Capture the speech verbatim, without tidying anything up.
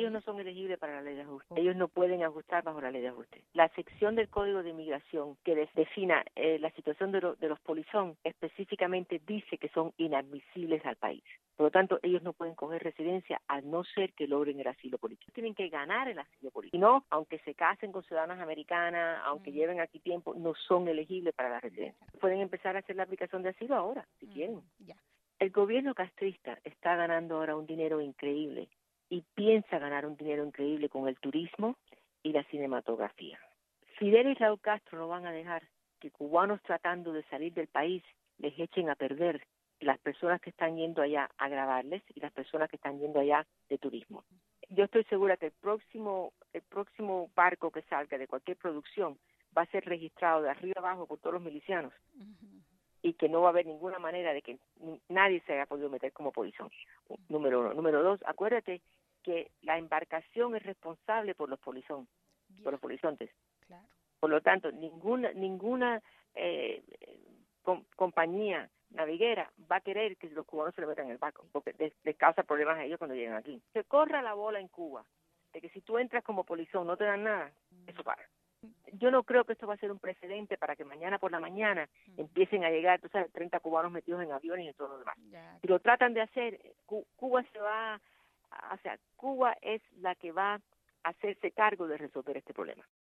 ellos no son elegibles para la ley de ajuste. Ellos no pueden ajustar bajo la ley de ajuste. La sección del Código de Inmigración que les defina eh, la situación de, lo, de los polizón específicamente dice que son inadmisibles al país. Por lo tanto, ellos no pueden coger residencia a no ser que logren el asilo político. Tienen que ganar el asilo político. Si no, aunque se casen con ciudadanas americanas, aunque mm. lleven aquí tiempo, no son elegibles para la residencia. Pueden empezar a hacer la aplicación de asilo ahora, si mm. quieren. Yeah. El gobierno castrista está ganando ahora un dinero increíble y piensa ganar un dinero increíble con el turismo y la cinematografía. Fidel y Raúl Castro no van a dejar que cubanos tratando de salir del país les echen a perder las personas que están yendo allá a grabarles y las personas que están yendo allá de turismo. Yo estoy segura que el próximo el próximo barco que salga de cualquier producción va a ser registrado de arriba abajo por todos los milicianos uh-huh. y que no va a haber ninguna manera de que nadie se haya podido meter como polizón. Uh-huh. Número uno. Número dos, acuérdate que la embarcación es responsable por los polizón, yeah. por los polizontes. Claro. Por lo tanto, ninguna ninguna eh, com- compañía naviguera va a querer que los cubanos se le metan en el barco, porque les, les causa problemas a ellos cuando llegan aquí. Se corra la bola en Cuba, de que si tú entras como polizón no te dan nada, eso para. Yo no creo que esto va a ser un precedente para que mañana por la mañana uh-huh. empiecen a llegar, tú sabes, treinta cubanos metidos en aviones y todo lo demás. Yeah. Si lo tratan de hacer, Cu- Cuba se va, a, o sea, Cuba es la que va a hacerse cargo de resolver este problema.